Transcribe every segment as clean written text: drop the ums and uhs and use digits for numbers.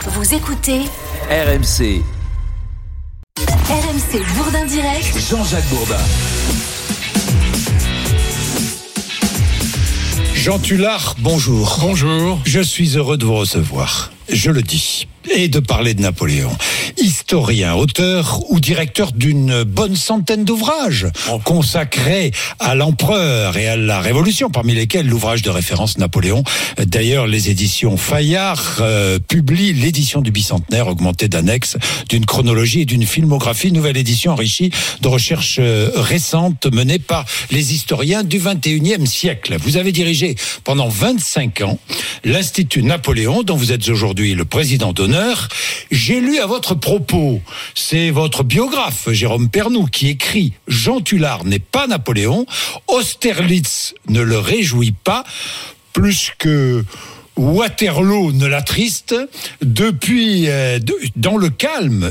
Vous écoutez RMC. RMC Bourdin Direct. Jean-Jacques Bourdin. Jean Tullard, bonjour. Bonjour. Je suis heureux de vous recevoir, je le dis, et de parler de Napoléon. Historien, auteur ou directeur d'une bonne centaine d'ouvrages consacrés à l'empereur et à la Révolution, parmi lesquels l'ouvrage de référence Napoléon. D'ailleurs, les éditions Fayard publient l'édition du bicentenaire augmentée d'annexes, d'une chronologie et d'une filmographie, nouvelle édition enrichie de recherches récentes menées par les historiens du XXIe siècle. Vous avez dirigé pendant 25 ans l'Institut Napoléon, dont vous êtes aujourd'hui le président d'honneur. J'ai lu à votre propos, c'est votre biographe, Jérôme Pernoud, qui écrit « Jean Tullard n'est pas Napoléon, Austerlitz ne le réjouit pas, plus que Waterloo ne l'attriste, depuis dans le calme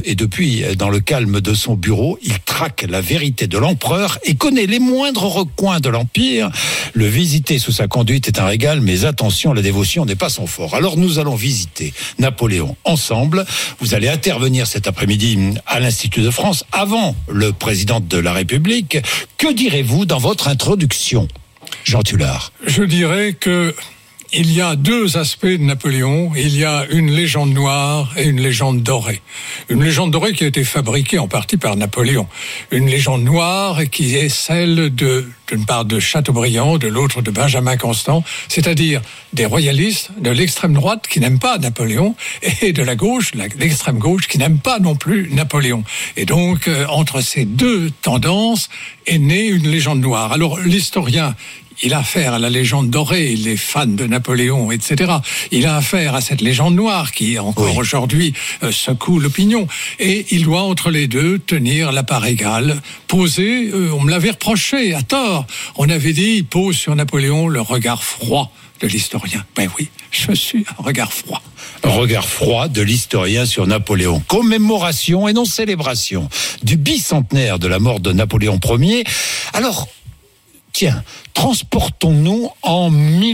de son bureau, il traque la vérité de l'empereur et connaît les moindres recoins de l'empire. Le visiter sous sa conduite est un régal, mais attention, la dévotion n'est pas son fort. Alors nous allons visiter Napoléon ensemble. Vous allez intervenir cet après-midi à l'Institut de France avant le président de la République. Que direz-vous dans votre introduction, Jean Tullard? Je dirais que il y a deux aspects de Napoléon. Il y a une légende noire et une légende dorée. Une légende dorée qui a été fabriquée en partie par Napoléon. Une légende noire qui est celle d'une part de Chateaubriand, de l'autre de Benjamin Constant, c'est-à-dire des royalistes de l'extrême droite qui n'aiment pas Napoléon et de la gauche, l'extrême gauche, qui n'aime pas non plus Napoléon. Et donc, entre ces deux tendances est née une légende noire. Alors, l'historien, il a affaire à la légende dorée, les fans de Napoléon, etc. Il a affaire à cette légende noire qui, encore aujourd'hui, secoue l'opinion. Et il doit, entre les deux, tenir la part égale. Poser, on me l'avait reproché, à tort. On avait dit, il pose sur Napoléon le regard froid de l'historien. Ben oui, je suis un regard froid. Un regard froid de l'historien sur Napoléon. Commémoration et non célébration du bicentenaire de la mort de Napoléon Ier. Alors, tiens, transportons-nous en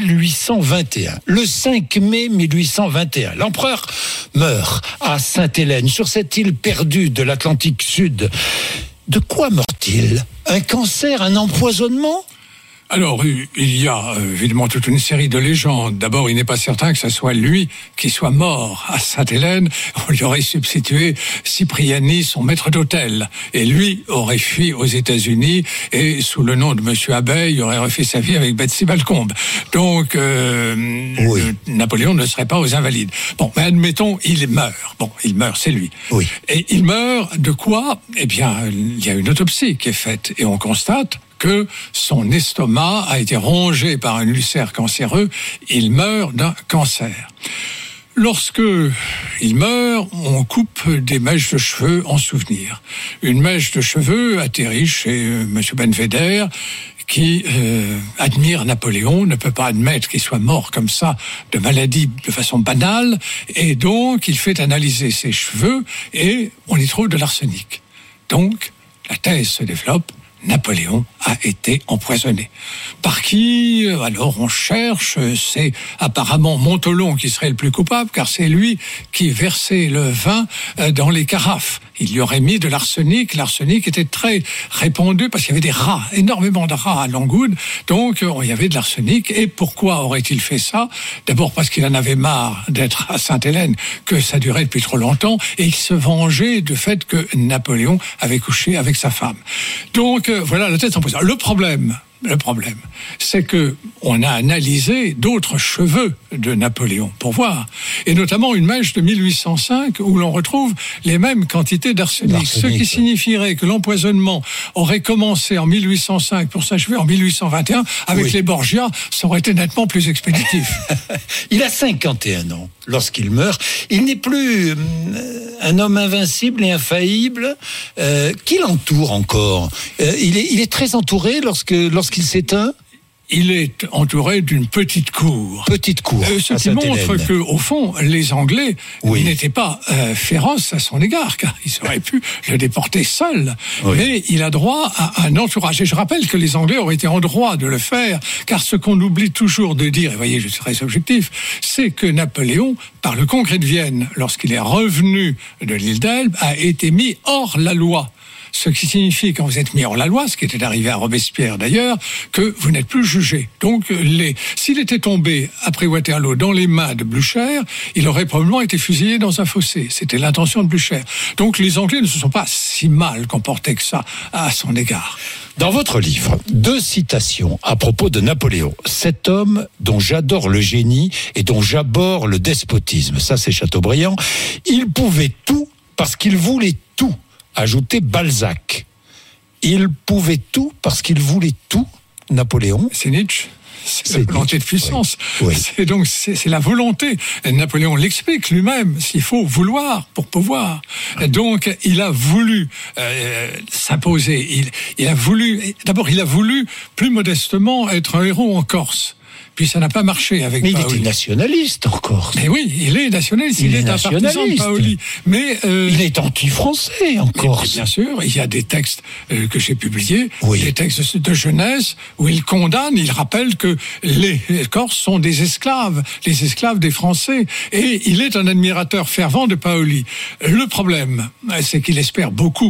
1821. Le 5 mai 1821, l'empereur meurt à Sainte-Hélène, sur cette île perdue de l'Atlantique Sud. De quoi meurt-il? Un cancer, un empoisonnement? Alors, il y a évidemment toute une série de légendes. D'abord, il n'est pas certain que ce soit lui qui soit mort à Sainte-Hélène. On lui aurait substitué Cipriani, son maître d'hôtel. Et lui aurait fui aux États-Unis et, sous le nom de Monsieur Abeille, il aurait refait sa vie avec Betsy Balcombe. Donc, Napoléon ne serait pas aux Invalides. Bon, mais admettons, il meurt. Bon, il meurt, c'est lui. Oui. Et il meurt de quoi? Eh bien, il y a une autopsie qui est faite et on constate que son estomac a été rongé par un ulcère cancéreux. Il meurt d'un cancer. Lorsque il meurt, on coupe des mèches de cheveux en souvenir. Une mèche de cheveux atterrit chez Monsieur Benvéder, qui admire Napoléon, ne peut pas admettre qu'il soit mort comme ça de maladie de façon banale, et donc il fait analyser ses cheveux et on y trouve de l'arsenic. Donc la thèse se développe. Napoléon a été empoisonné. Par qui? Alors on cherche, c'est apparemment Montholon qui serait le plus coupable, car c'est lui qui versait le vin dans les carafes. Il y aurait mis de l'arsenic. L'arsenic était très répandu parce qu'il y avait des rats, énormément de rats à Langoud. Donc il y avait de l'arsenic. Et pourquoi aurait-il fait ça? D'abord parce qu'il en avait marre d'être à Sainte-Hélène, que ça durait depuis trop longtemps, et il se vengeait du fait que Napoléon avait couché avec sa femme. Donc voilà la tête sans poison. Le problème, c'est que on a analysé d'autres cheveux de Napoléon pour voir, et notamment une mèche de 1805 où l'on retrouve les mêmes quantités d'arsenic, ce qui signifierait que l'empoisonnement aurait commencé en 1805 pour s'achever en 1821 avec les Borgia. Ça aurait été nettement plus expéditif. Il a 51 ans lorsqu'il meurt. Il n'est plus un homme invincible et infaillible. Qui l'entoure encore? Il est très entouré lorsqu'il s'éteint? il est entouré d'une petite cour. Petite cour. Ce qui montre que, au fond, les Anglais n'étaient pas féroces à son égard, car ils auraient pu le déporter seul. Oui. Mais il a droit à un entourage. Et je rappelle que les Anglais auraient été en droit de le faire, car ce qu'on oublie toujours de dire, et voyez, je serai objectif, c'est que Napoléon, par le Congrès de Vienne, lorsqu'il est revenu de l'île d'Elbe, a été mis hors la loi. Ce qui signifie, quand vous êtes mis hors la loi, ce qui était arrivé à Robespierre d'ailleurs, que vous n'êtes plus jugé. Donc, s'il était tombé après Waterloo dans les mains de Blücher, il aurait probablement été fusillé dans un fossé. C'était l'intention de Blücher. Donc, les Anglais ne se sont pas si mal comportés que ça à son égard. Dans votre livre, 2 citations à propos de Napoléon. Cet homme dont j'adore le génie et dont j'abhorre le despotisme. Ça, c'est Chateaubriand. Il pouvait tout parce qu'il voulait tout. Ajoutait Balzac. Il pouvait tout parce qu'il voulait tout, Napoléon. C'est Nietzsche. C'est la volonté de puissance. Oui. C'est la volonté. Napoléon l'explique lui-même. Il faut vouloir pour pouvoir. Donc, il a voulu s'imposer. Il a voulu. D'abord, il a voulu plus modestement être un héros en Corse. Puis ça n'a pas marché avec Paoli. Mais il était nationaliste en Corse. Mais oui, il est nationaliste. Il est un partisan de Paoli. Mais il est anti-français en Corse. Bien sûr, il y a des textes que j'ai publiés, des textes de jeunesse où il condamne, il rappelle que les Corses sont des esclaves, les esclaves des Français. Et il est un admirateur fervent de Paoli. Le problème, c'est qu'il espère beaucoup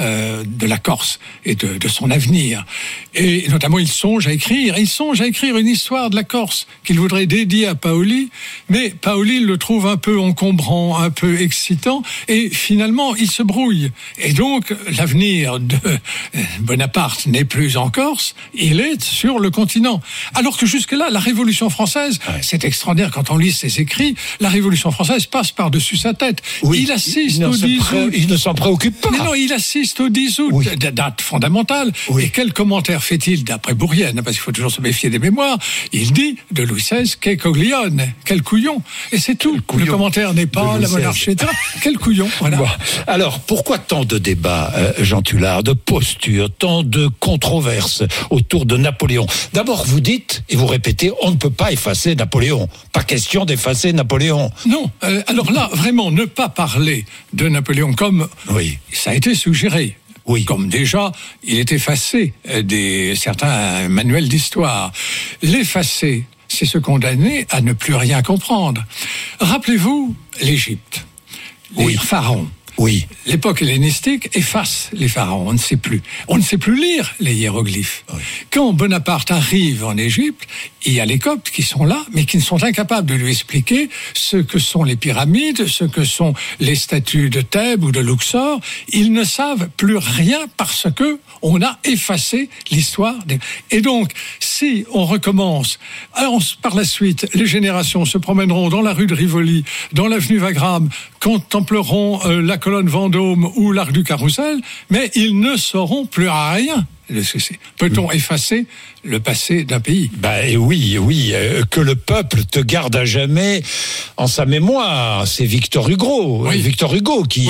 de la Corse et de son avenir. Et notamment, il songe à écrire une histoire de la Corse qu'il voudrait dédier à Paoli, mais Paoli le trouve un peu encombrant, un peu excitant, et finalement, il se brouille. Et donc, l'avenir de Bonaparte n'est plus en Corse, il est sur le continent. Alors que jusque-là, la Révolution française, c'est extraordinaire quand on lit ses écrits, la Révolution française passe par-dessus sa tête. Oui, il assiste au 10 août. Il ne s'en préoccupe pas. Mais non, il assiste au 10 août, date fondamentale. Et quel commentaire fait-il, d'après Bourrienne, parce qu'il faut toujours se méfier des mémoires, il dit de Louis XVI, qu'est coglione, quel couillon. Et c'est tout. Le commentaire n'est pas la monarchie, etc. Quel couillon, voilà. Bon. Alors, pourquoi tant de débats, Jean Tullard, de postures, tant de controverses autour de Napoléon? D'abord, vous dites, et vous répétez, on ne peut pas effacer Napoléon. Pas question d'effacer Napoléon. Non, alors là, vraiment, ne pas parler de Napoléon comme ça a été suggéré. Oui. Comme déjà, il est effacé certains manuels d'histoire. L'effacer, c'est se condamner à ne plus rien comprendre. Rappelez-vous l'Égypte, les pharaons. Oui. L'époque hellénistique efface les pharaons, on ne sait plus. On ne sait plus lire les hiéroglyphes. Oui. Quand Bonaparte arrive en Égypte, il y a les Coptes qui sont là, mais qui ne sont incapables de lui expliquer ce que sont les pyramides, ce que sont les statues de Thèbes ou de Luxor. Ils ne savent plus rien parce que on a effacé l'histoire. Et donc, si on recommence, par la suite, les générations se promèneront dans la rue de Rivoli, dans l'avenue Wagram, contempleront la colonne Vendôme ou l'arc du Carrousel, mais ils ne sauront plus rien. Peut-on effacer le passé d'un pays? Oui, que le peuple te garde à jamais en sa mémoire. C'est Victor Hugo, qui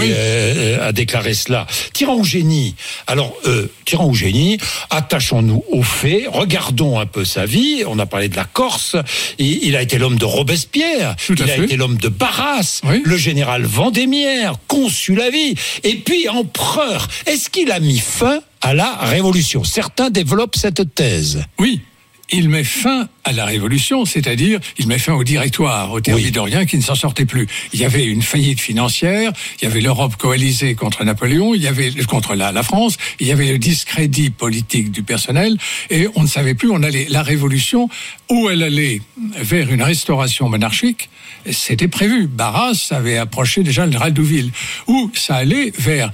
a déclaré cela. Tyran ou génie? Alors, tyran ou génie, attachons-nous aux faits, regardons un peu sa vie. On a parlé de la Corse, il a été l'homme de Robespierre, il a été l'homme de Barras, le général Vendémiaire, consul à vie, et puis empereur. Est-ce qu'il a mis fin à la Révolution? Certains développent cette thèse. Oui, il met fin à la Révolution, c'est-à-dire il met fin au Directoire, au Thermidorien qui ne s'en sortait plus. Il y avait une faillite financière, il y avait l'Europe coalisée contre Napoléon, il y avait contre la France, il y avait le discrédit politique du personnel, et on ne savait plus, la Révolution, où elle allait vers une restauration monarchique, c'était prévu. Barras avait approché déjà le Radouville, où ça allait vers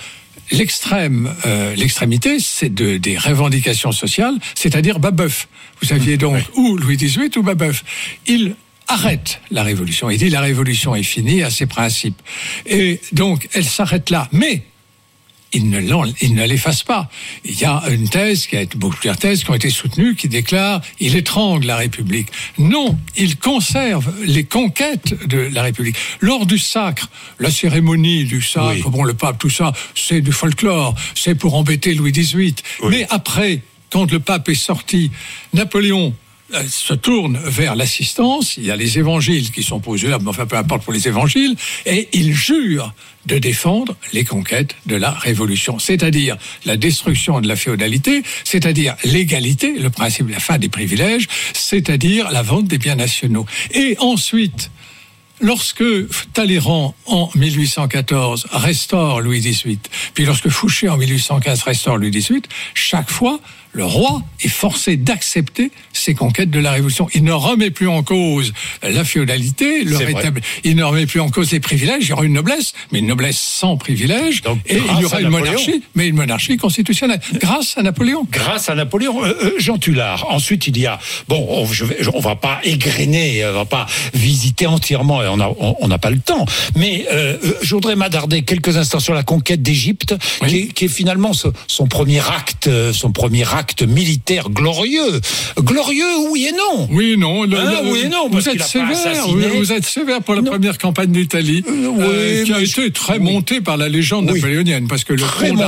l'extrémité, c'est des revendications sociales, c'est-à-dire Babeuf. Vous aviez donc ou Louis XVIII ou Babeuf. Il arrête la Révolution. Il dit la Révolution est finie à ses principes. Et donc, elle s'arrête là. Mais il ne l'efface pas. Il y a une thèse, plusieurs thèses qui ont été soutenues, qui déclarent il étrangle la République. Non, il conserve les conquêtes de la République. Lors du sacre, la cérémonie du sacre, le pape, tout ça, c'est du folklore, c'est pour embêter Louis XVIII. Mais après, quand le pape est sorti, Napoléon se tourne vers l'assistance. Il y a les évangiles qui sont posés là, mais enfin peu importe pour les évangiles, et il jure de défendre les conquêtes de la Révolution, c'est-à-dire la destruction de la féodalité, c'est-à-dire l'égalité, le principe de la fin des privilèges, c'est-à-dire la vente des biens nationaux. Et ensuite, lorsque Talleyrand, en 1814, restaure Louis XVIII, puis lorsque Fouché, en 1815, restaure Louis XVIII, chaque fois, le roi est forcé d'accepter ces conquêtes de la Révolution. Il ne remet plus en cause la féodalité, il ne remet plus en cause les privilèges. Il y aura une noblesse, mais une noblesse sans privilèges. Donc, et il y aura une monarchie, mais une monarchie constitutionnelle. Grâce à Napoléon. Grâce à Napoléon. Jean Tullard. Ensuite, il y a... Bon, on va pas égrener, on va pas visiter entièrement, et on n'a pas le temps. Mais je voudrais m'attarder quelques instants sur la conquête d'Égypte, oui, qui est finalement son premier acte militaire glorieux. Glorieux, oui et non. Oui et non. Oui et non. Vous êtes sévère. Vous êtes sévère pour la première campagne d'Italie, qui a été très montée par la légende napoléonienne, parce que le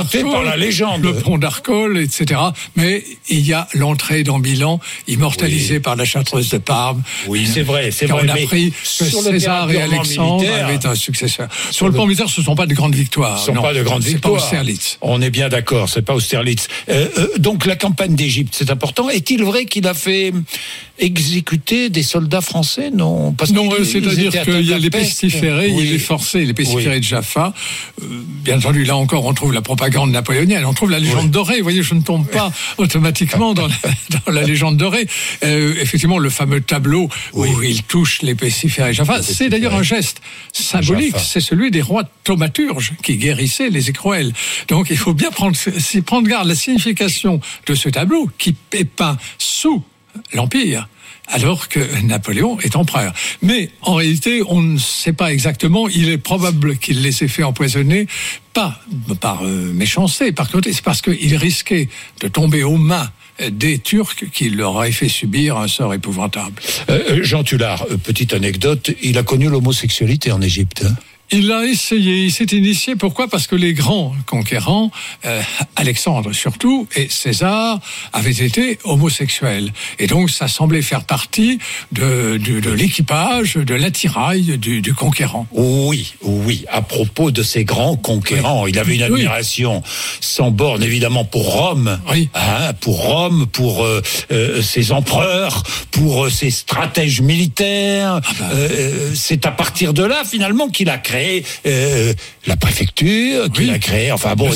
pont d'Arcole, etc. Mais il y a l'entrée dans Milan, immortalisée par la Chartreuse de Parme. Oui, c'est vrai. On a appris que César et Alexandre avaient un successeur. Sur le plan militaire, ce ne sont pas de grandes victoires. Ce ne sont pas de grandes victoires. C'est pas Austerlitz. On est bien d'accord, c'est pas Austerlitz. Donc la campagne d'Égypte, c'est important. Est-il vrai qu'il a fait exécuter des soldats français? Non, parce non, c'est-à-dire qu'il y a les pestiférés, il y a les forcés, les pestiférés de Jaffa. Bien entendu, là encore, on trouve la propagande napoléonienne, on trouve la légende dorée. Vous voyez, je ne tombe pas automatiquement dans la légende dorée. Effectivement, le fameux tableau où il touche les pestiférés de Jaffa, c'est d'ailleurs un geste symbolique. C'est celui des rois thaumaturges qui guérissaient les écrouelles. Donc, il faut bien prendre garde à la signification de ce tableau qui est peint sous l'Empire, alors que Napoléon est empereur. Mais en réalité, on ne sait pas exactement. Il est probable qu'il les ait fait empoisonner, pas par méchanceté, par côté, c'est parce qu'il risquait de tomber aux mains des Turcs qui leur auraient fait subir un sort épouvantable. Jean Tullard, petite anecdote, il a connu l'homosexualité en Égypte. Il l'a essayé, il s'est initié. Pourquoi ? Parce que les grands conquérants, Alexandre surtout, et César, avaient été homosexuels. Et donc, ça semblait faire partie de l'équipage, de l'attirail du conquérant. Oui. À propos de ces grands conquérants, il avait une admiration sans borne, évidemment, pour Rome. Oui. Pour ses empereurs, pour ses stratèges militaires. C'est à partir de là, finalement, qu'il a créé la préfecture, qu'il a créé,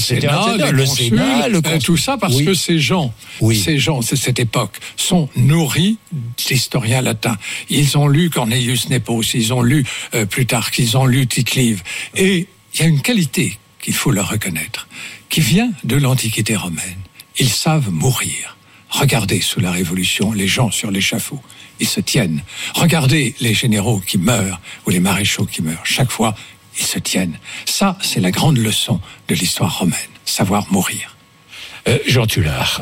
le Sénat, le Conseil. Tout ça parce que ces gens, c'est cette époque, sont nourris d'historiens latins. Ils ont lu Cornelius Nepos, ils ont lu Plutarque, ils ont lu Tite-Live. Et il y a une qualité qu'il faut leur reconnaître, qui vient de l'Antiquité romaine. Ils savent mourir. Regardez sous la Révolution les gens sur l'échafaud. Ils se tiennent. Regardez les généraux qui meurent ou les maréchaux qui meurent. Chaque fois, ils se tiennent. Ça, c'est la grande leçon de l'histoire romaine. Savoir mourir. Jean Tullard,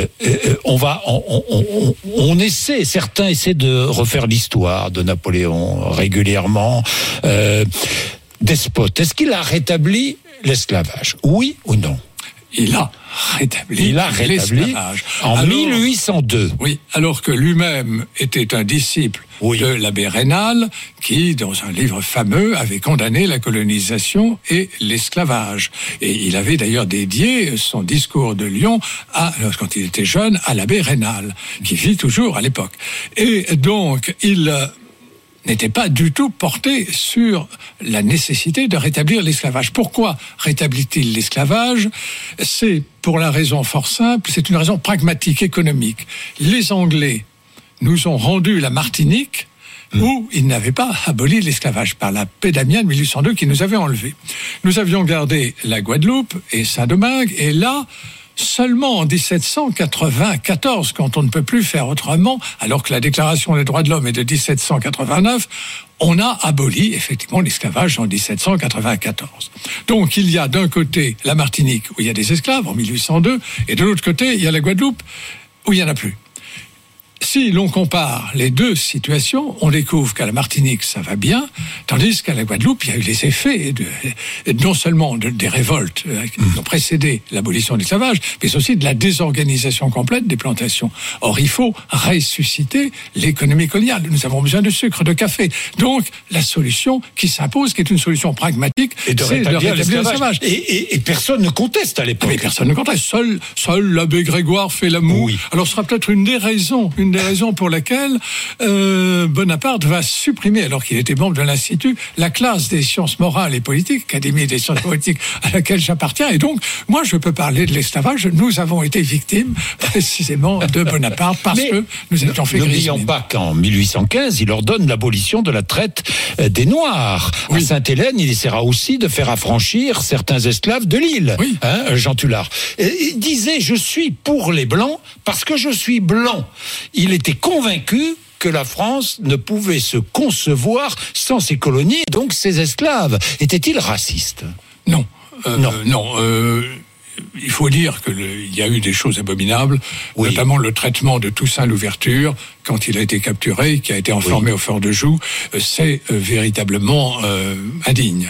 certains essaient de refaire l'histoire de Napoléon régulièrement. Despote, est-ce qu'il a rétabli l'esclavage? Oui ou non? Il a rétabli l'esclavage. En 1802. Oui, alors que lui-même était un disciple de l'abbé Raynal, qui, dans un livre fameux, avait condamné la colonisation et l'esclavage. Et il avait d'ailleurs dédié son discours de Lyon, quand il était jeune, à l'abbé Raynal, qui vit toujours à l'époque. Et donc, il n'était pas du tout porté sur la nécessité de rétablir l'esclavage. Pourquoi rétablit-il l'esclavage ? C'est pour la raison fort simple, c'est une raison pragmatique, économique. Les Anglais nous ont rendu la Martinique où ils n'avaient pas aboli l'esclavage par la paix d'Amiens de 1802 qui nous avait enlevés. Nous avions gardé la Guadeloupe et Saint-Domingue, et là, seulement en 1794, quand on ne peut plus faire autrement, alors que la Déclaration des droits de l'homme est de 1789, on a aboli effectivement l'esclavage en 1794. Donc il y a d'un côté la Martinique où il y a des esclaves en 1802, et de l'autre côté il y a la Guadeloupe où il n'y en a plus. si l'on compare les deux situations, on découvre qu'à la Martinique, ça va bien, tandis qu'à la Guadeloupe, il y a eu les effets non seulement des révoltes qui ont précédé l'abolition de l'esclavage, mais aussi de la désorganisation complète des plantations. Or, il faut ressusciter l'économie coloniale. Nous avons besoin de sucre, de café. Donc, la solution qui s'impose, qui est une solution pragmatique, c'est de rétablir l'esclavage. Et personne ne conteste à l'époque. Mais personne ne conteste. Seul l'abbé Grégoire fait la moue. Oui. Alors, ce sera peut-être une des raisons pour laquelle Bonaparte va supprimer, alors qu'il était membre de l'Institut, la classe des sciences morales et politiques, Académie des sciences politiques à laquelle j'appartiens. Et donc, moi, je peux parler de l'esclavage. Nous avons été victimes, précisément, de Bonaparte, parce que nous étions fait griser. N'oublions pas qu'en 1815, il ordonne l'abolition de la traite des Noirs. Oui. À Sainte-Hélène, il essaiera aussi de faire affranchir certains esclaves de l'île. Oui. Jean Tullard. Il disait, je suis pour les Blancs parce que je suis blanc. Il était convaincu que la France ne pouvait se concevoir sans ses colonies, donc ses esclaves. Était-il raciste ? Non. Non. Il faut dire qu'il y a eu des choses abominables, oui. Notamment le traitement de Toussaint Louverture quand il a été capturé, qui a été enfermé au fort de Joux. C'est véritablement indigne.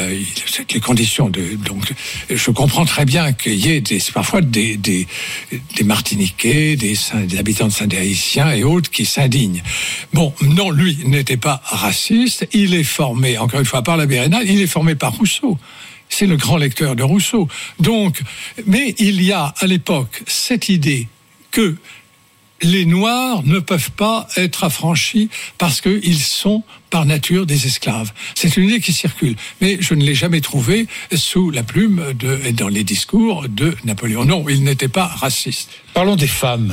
Les conditions donc, je comprends très bien qu'il y ait parfois des Martiniquais, des habitants de Saint-Haïtien et autres qui s'indignent. Bon, non, lui n'était pas raciste. Il est formé, encore une fois, par la Bérénale, il est formé par Rousseau. C'est le grand lecteur de Rousseau. Donc, mais il y a à l'époque cette idée que les Noirs ne peuvent pas être affranchis parce qu'ils sont par nature des esclaves. C'est une idée qui circule, mais je ne l'ai jamais trouvée sous la plume dans les discours de Napoléon. Non, il n'était pas raciste. Parlons des femmes.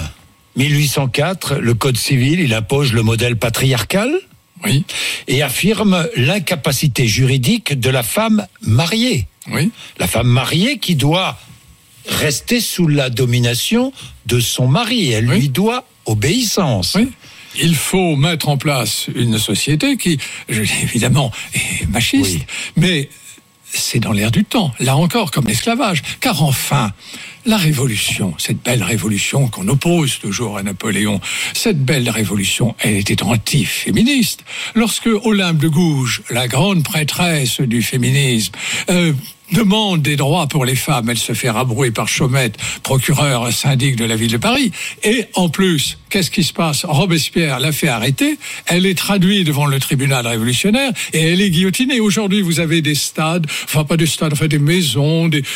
1804, le Code civil, il impose le modèle patriarcal. Oui. Et affirme l'incapacité juridique de la femme mariée. Oui. La femme mariée qui doit rester sous la domination de son mari. Elle lui doit obéissance. Oui. Il faut mettre en place une société qui, évidemment, est machiste, mais c'est dans l'air du temps, là encore, comme l'esclavage. Car enfin, la révolution, cette belle révolution qu'on oppose toujours à Napoléon, cette belle révolution, elle était anti-féministe. Lorsque Olympe de Gouges, la grande prêtresse du féminisme, demande des droits pour les femmes, elle se fait rabrouer par Chaumette, procureur syndic de la ville de Paris. Et en plus, qu'est-ce qui se passe ? Robespierre l'a fait arrêter, elle est traduite devant le tribunal révolutionnaire et elle est guillotinée. Aujourd'hui, vous avez des stades, enfin pas des stades, enfin des maisons, des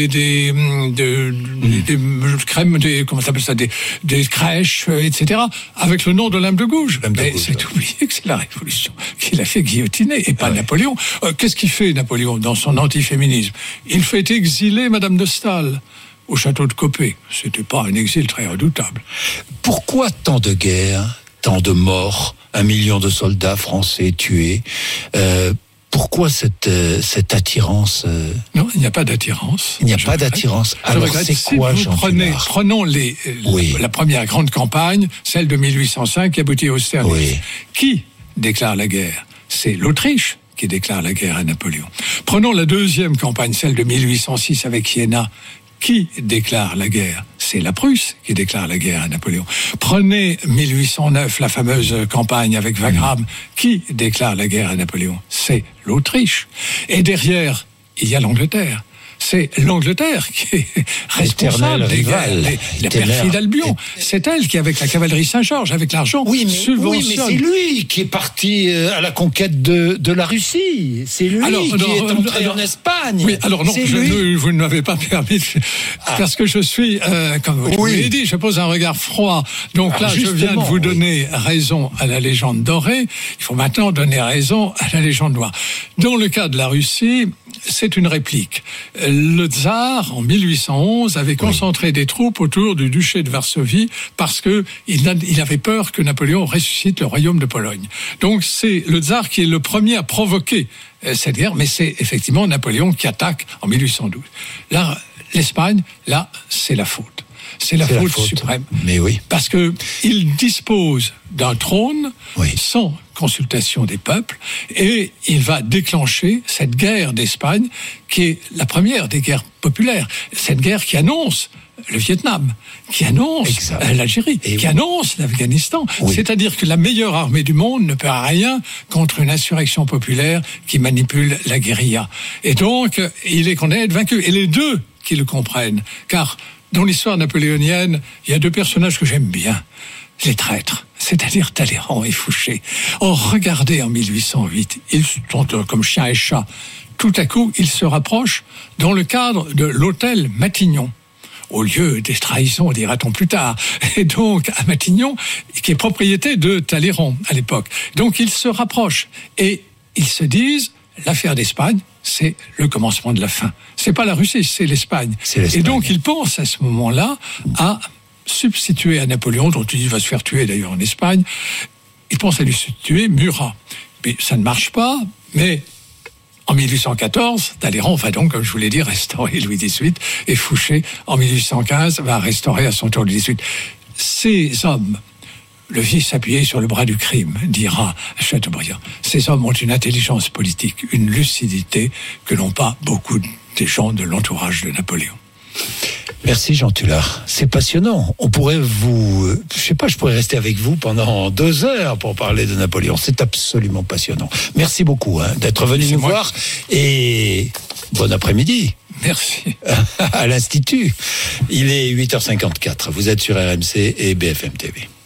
crèches, etc., avec le nom d'Olympe de Gouges. Mais c'est oublié que c'est la Révolution qui l'a fait guillotiner et pas Napoléon. Qu'est-ce qu'il fait Napoléon dans son antiféminisme ? Il fait exiler Madame de Staël au château de Copé. C'était pas un exil très redoutable. Pourquoi tant de guerres, tant de morts, 1 million de soldats français tués pourquoi cette attirance Non, il n'y a pas d'attirance. Il n'y a pas d'attirance. Alors c'est quoi, Jean Tullard ? Prenons la première grande campagne, celle de 1805 qui aboutit au Austerlitz. Oui. Qui déclare la guerre ? C'est l'Autriche qui déclare la guerre à Napoléon. Prenons la deuxième campagne, celle de 1806 avec Iéna. Qui déclare la guerre ? C'est la Prusse qui déclare la guerre à Napoléon. Prenez 1809, la fameuse campagne avec Wagram. Qui déclare la guerre à Napoléon ? C'est l'Autriche. Et derrière, il y a l'Angleterre. C'est l'Angleterre qui est responsable des guerres, la perfide Albion. C'est elle qui, avec la cavalerie Saint-Georges, avec l'argent, subventionne. Mais c'est lui qui est parti à la conquête de la Russie. C'est lui qui est entré en Espagne. Oui, alors non, vous ne m'avez pas permis, parce que je suis, comme vous l'avez dit, je pose un regard froid. Donc là, je viens de vous donner raison à la légende dorée. Il faut maintenant donner raison à la légende noire. Dans le cas de la Russie, c'est une réplique. Le tsar, en 1811, avait concentré des troupes autour du duché de Varsovie parce qu'il avait peur que Napoléon ressuscite le royaume de Pologne. Donc c'est le tsar qui est le premier à provoquer cette guerre, mais c'est effectivement Napoléon qui attaque en 1812. Là, l'Espagne, là, c'est la faute. C'est la faute suprême. Mais oui. Parce qu'il dispose d'un trône sans consultation des peuples et il va déclencher cette guerre d'Espagne qui est la première des guerres populaires. Cette guerre qui annonce le Vietnam, qui annonce l'Algérie, qui annonce l'Afghanistan. Oui. C'est-à-dire que la meilleure armée du monde ne peut rien contre une insurrection populaire qui manipule la guérilla. Et donc, il est condamné à être vaincu. Et les deux qui le comprennent. Car dans l'histoire napoléonienne, il y a deux personnages que j'aime bien. Les traîtres, c'est-à-dire Talleyrand et Fouché. Or, regardez en 1808, ils sont comme chien et chat. Tout à coup, ils se rapprochent dans le cadre de l'hôtel Matignon, au lieu des trahisons, dira-t-on plus tard. Et donc, à Matignon, qui est propriété de Talleyrand à l'époque. Donc, ils se rapprochent et ils se disent, l'affaire d'Espagne, c'est le commencement de la fin. C'est pas la Russie, c'est l'Espagne. Et donc, ils pensent à ce moment-là à substituer à Napoléon, dont il va se faire tuer d'ailleurs en Espagne, ils pensent à lui substituer Murat. Mais ça ne marche pas, mais en 1814, Talleyrand va donc, comme je vous l'ai dit, restaurer Louis XVIII, et Fouché, en 1815, va restaurer à son tour Louis XVIII. Ces hommes, le vice appuyé sur le bras du crime, dira Chateaubriand, ces hommes ont une intelligence politique, une lucidité que n'ont pas beaucoup des gens de l'entourage de Napoléon. Merci Jean Tullard, c'est passionnant. On pourrait je pourrais rester avec vous pendant 2 heures pour parler de Napoléon. C'est absolument passionnant. Merci beaucoup d'être venu nous voir et bon après-midi. Merci. À l'Institut. Il est 8h54. Vous êtes sur RMC et BFM TV.